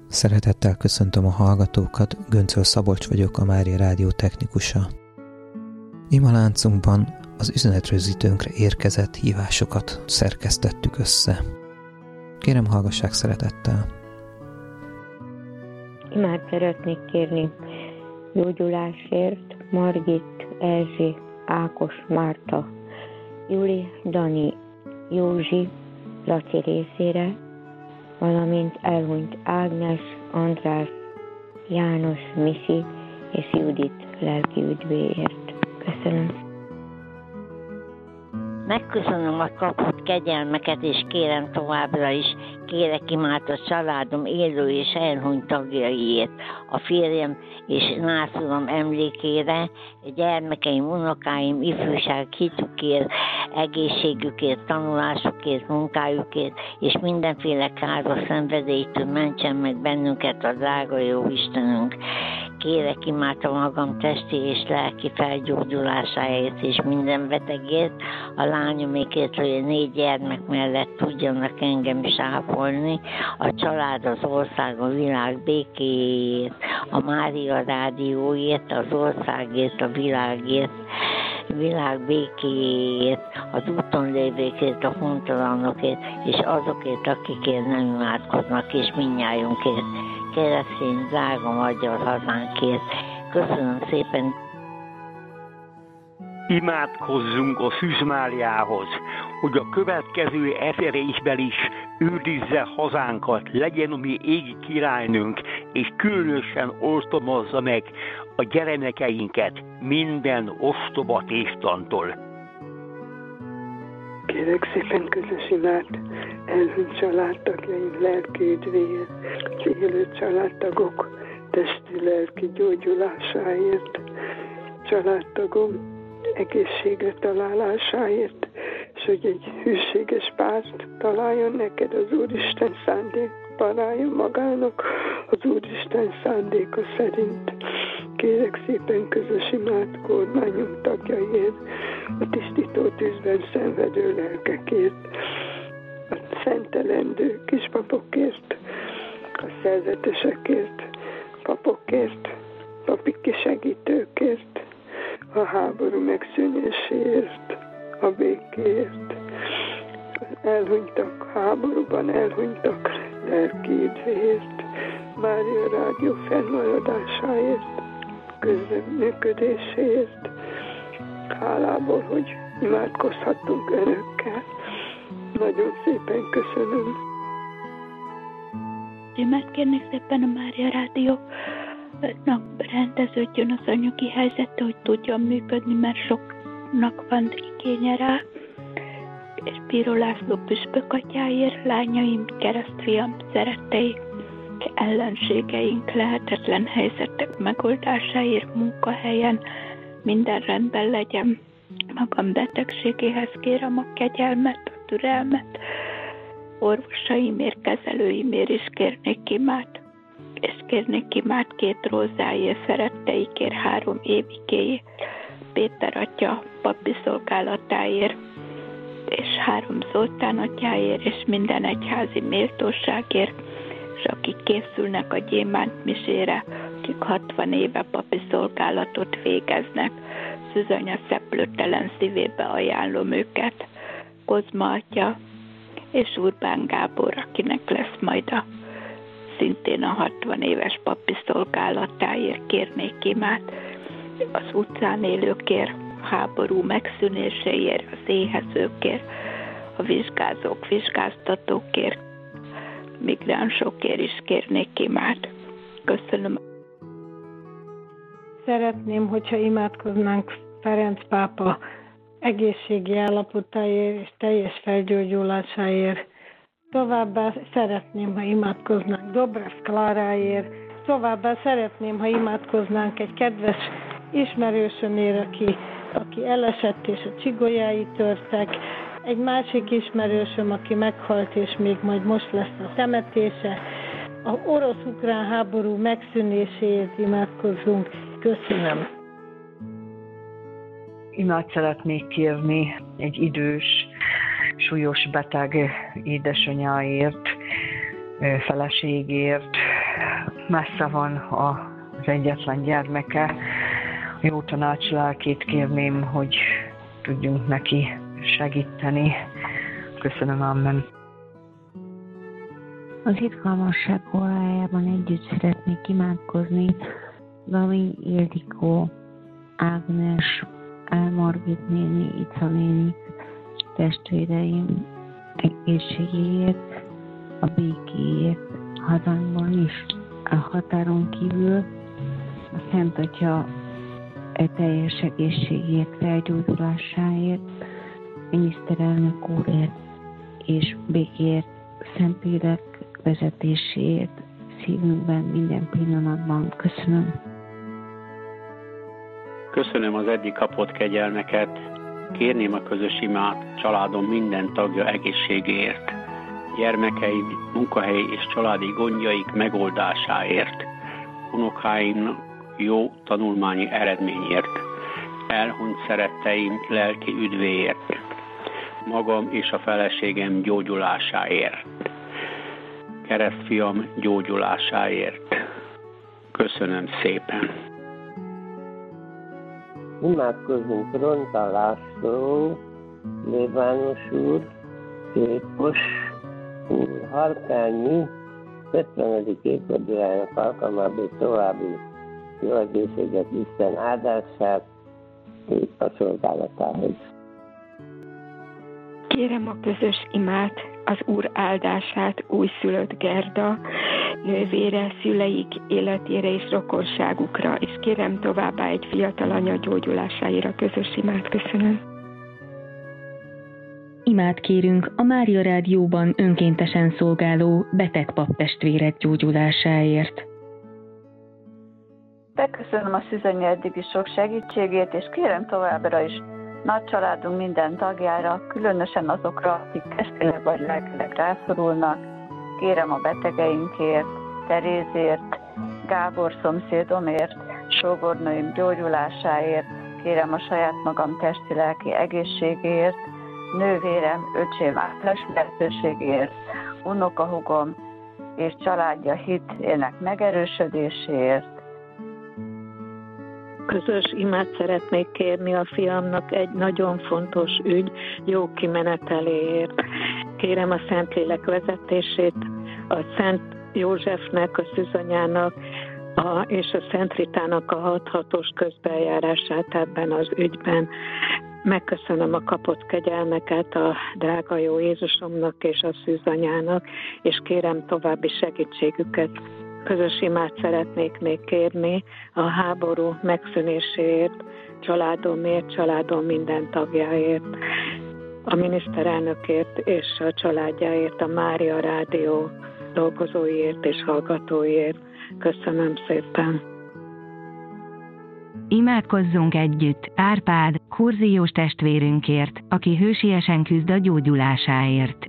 Szeretettel köszöntöm a hallgatókat, Göncöl Szabolcs vagyok, a Mária Rádió technikusa. Ima láncunkban az üzenetrögzítőnkre érkezett hívásokat szerkesztettük össze. Kérem, hallgassák szeretettel! Imát szeretnék kérni gyógyulásért Margit, Erzsi, Ákos, Márta, Juli, Dani, Józsi, Laci részére, valamint elhunyt Ágnes, András, János, Misi és Judit lelki üdvéért. Köszönöm. Megköszönöm a kapott kegyelmeket, és kérem továbbra is, kérek imát a családom élő és elhunyt tagjaiért, a férjem és nászulom emlékére, gyermekeim, unokáim, ifjúság hitükért, egészségükért, tanulásukért, munkájukért, és mindenféle káros szenvedélytől mentsen meg bennünket a drága jó Istenünk. Kérek imát a magam testi és lelki felgyógyulásáért és minden betegért, a lányomékért, hogy a 4 gyermek mellett tudjanak engem is ápolni, a család, az ország, a világ békéért, a Mária Rádióért, az országért, a világ békéért, az úton lévőkért, a hontalanokért, és azokért, akikért nem imádkoznak, és mindnyájunkért. Keresztény, drága magyar hazánkért. Köszönöm szépen! Imádkozzunk a Szűz Máriához, hogy a következő eserésben is őrizze hazánkat, legyen a mi égi királynőnk, és különösen ostromozza meg a gyermekeinket minden ostoba tévtantól. Kérek szépen közös imát elhunyt családtagjaim lelki üdvéért, az élő családtagok testi-lelki gyógyulásáért, családtagom egészségre találásáért, és hogy egy hűséges párt találjon neked az Úristen szándék, találjon magának az Úristen szándéka szerint. Kérek szépen közös imát kormányunk tagjaiért, a tisztító tűzben szenvedő lelkekért, a szentelendő kispapokért, a szerzetesekért, papokért, papi kisegítőkért, a háború megszűnéséért, a békéért, elhunytak, háborúban elhunytak lelki üdvéért, Mária Rádió fennmaradásáért, közreműködéséért, hálából, hogy imádkozhattunk önökkel. Nagyon szépen köszönöm. Imát kérnék szépen a Mária Rádiónak rendeződjön az anyagi helyzete, hogy tudjon működni, mert soknak van igénye rá. És Bíró László püspök atyáért, lányaim, keresztfiam, szerettei, ellenségeink, lehetetlen helyzetek megoldásáért, munkahelyen minden rendben legyen. Magam betegségéhez kérem a kegyelmet, a türelmet, orvosaimért, kezelőimért is kérnék imát, és kérnék imát 2 Rózáért, szeretteikért, 3 Évikéért, Péter atya papi szolgálatáért, és 3 Zoltán atyáért, és minden egyházi méltóságért, és akik készülnek a gyémánt misére, akik 60 éve papi szolgálatot végeznek, Szűzanya szeplőtelen szívébe ajánlom őket, Kozma atya és Urbán Gábor, akinek lesz majd szintén a 60 éves papi szolgálatáért kérnék imát, az utcán élőkért, a háború megszűnéséért, az éhezőkért, a vizsgázók, vizsgáztatókért, migránsokért is kérnék imát. Köszönöm. Szeretném, hogyha imádkoznánk Ferenc pápa egészségi állapotáért és teljes felgyógyulásáért. Továbbá szeretném, ha imádkoznánk Dobrev Kláráért. Továbbá szeretném, ha imádkoznánk egy kedves ismerősömért, aki elesett és a csigolyái törtek. Egy másik ismerősöm, aki meghalt, és még majd most lesz a temetése. A orosz-ukrán háború megszűnéséért imádkozzunk. Köszönöm. Imát szeretnék kérni egy idős, súlyos beteg édesanyáért, feleségért. Messze van az egyetlen gyermeke. Jó tanácslelkét kérném, hogy tudjunk neki segíteni. Köszönöm, amen. Az irgalmasság órájában együtt szeretnék imádkozni Gali, Ildikó, Ágnes, Elmargit néni, Ica néni, testvéreim egészségéért, a békéért, hazánkban is, a határon kívül, a Szent Atya teljes egészségért, felgyógyulásáért, miniszterelnök úrért és békért, Szentlélek vezetéséért szívünkben minden pillanatban. Köszönöm. Köszönöm az eddig kapott kegyelmeket. Kérném a közös imát családom minden tagja egészségéért, gyermekeim, munkahelyi és családi gondjaik megoldásáért, unokáim jó tanulmányi eredményért, elhunyt szeretteim lelki üdvéért, magam és a feleségem gyógyulásáért, keresztfiam gyógyulásáért. Köszönöm szépen. Imádkozzunk Ronta László, Lébános úr, Képos úr, Harkányi 50. évfordulójának alkalmából további jó egészséget, Isten áldását a szolgálatához. Kérem a közös imát, az Úr áldását újszülött Gerda, nővére, szüleik életére és rokonságukra, és kérem továbbá egy fiatal anya gyógyulásáira közös imát. Köszönöm. Imát kérünk a Mária Rádióban önkéntesen szolgáló beteg paptestvérek gyógyulásáért. Megköszönöm a Szűzanyi eddigi sok segítségét, és kérem továbbra is nagy családunk minden tagjára, különösen azokra, akik testileg vagy lelkileg rászorulnak. Kérem a betegeinkért, Terézért, Gábor szomszédomért, sógornőim gyógyulásáért, kérem a saját magam testi-lelki egészségéért, nővérem, öcsém általános lehetőségért, unokahúgom és családja hitének megerősödéséért. Közös imát szeretnék kérni a fiamnak egy nagyon fontos ügy jó kimeneteléért. Kérem a Szentlélek vezetését, a Szent Józsefnek, a Szűzanyának és a Szent Ritának a 6-6-os közbeljárását ebben az ügyben. Megköszönöm a kapott kegyelmeket a drága jó Jézusomnak és a Szűzanyának, és kérem további segítségüket. Közös imát szeretnék még kérni a háború megszűnéséért, családomért, családom minden tagjáért, a miniszterelnökért és a családjáért, a Mária Rádió dolgozóiért és hallgatóiért. Köszönöm szépen! Imádkozzunk együtt Árpád, kurziós testvérünkért, aki hősiesen küzd a gyógyulásáért.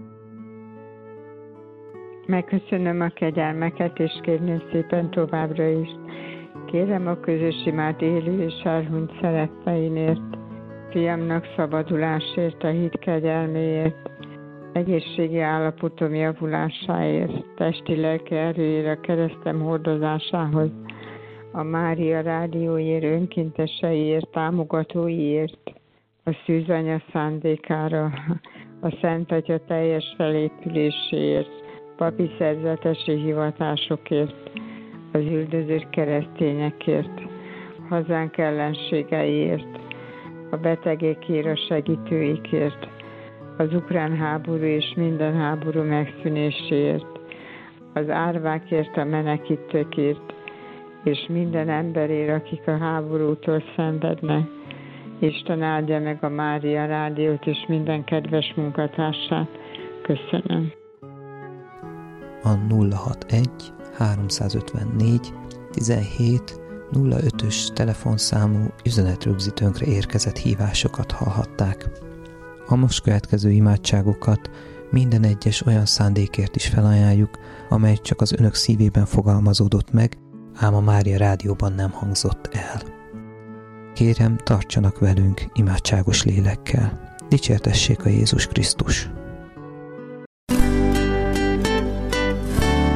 Megköszönöm a kegyelmeket, és kérném szépen továbbra is. Kérem a közös imát élő és elhunyt szeretteinért, fiamnak szabadulásért, a hit kegyelméért, egészségi állapotom javulásáért, testi-lelki erőért, a keresztem hordozásához, a Mária Rádióért, önkénteseiért, támogatóiért, a Szűzanya szándékára, a Szent Atya teljes felépüléséért, papi szerzetesi hivatásokért, az üldözött keresztényekért, hazánk ellenségeiért, a betegekért, a segítőikért, az ukrán háború és minden háború megszűnéséért, az árvákért, a menekítőkért, és minden emberért, akik a háborútól szenvednek. Isten áldja meg a Mária Rádiót és minden kedves munkatársát. Köszönöm. A 061 354 17 05-ös telefonszámú üzenetrögzítőnkre érkezett hívásokat hallhatták. A most következő imádságokat minden egyes olyan szándékért is felajánljuk, amely csak az önök szívében fogalmazódott meg, ám a Mária Rádióban nem hangzott el. Kérem, tartsanak velünk imádságos lélekkel. Dicsértessék a Jézus Krisztus!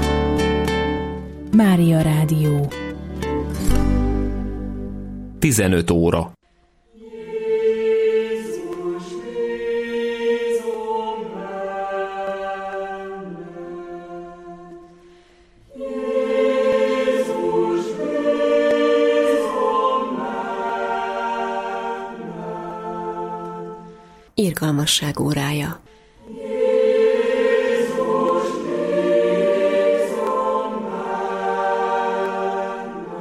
Mária Rádió. 15 óra. Irgalmasság órája.